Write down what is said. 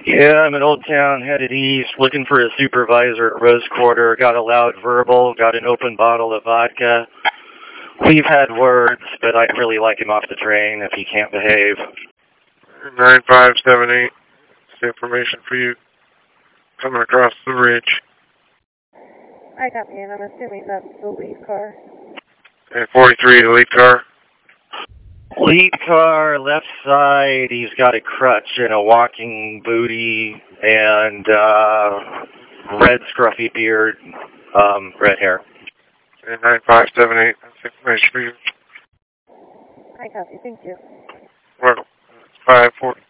Yeah, I'm in Old Town, headed east, looking for a supervisor at Rose Quarter. Got a loud verbal, got an open bottle of vodka. We've had words, but I'd really like him off the train if he can't behave. 9578. It's information for you. Coming across the ridge. I copy, and I'm assuming that's the lead car. And 43, the lead car. Lead car, left side, he's got a crutch and a walking booty and red scruffy beard, red hair. And 9578. That's information for you. I copy, thank you. Well, it's 540.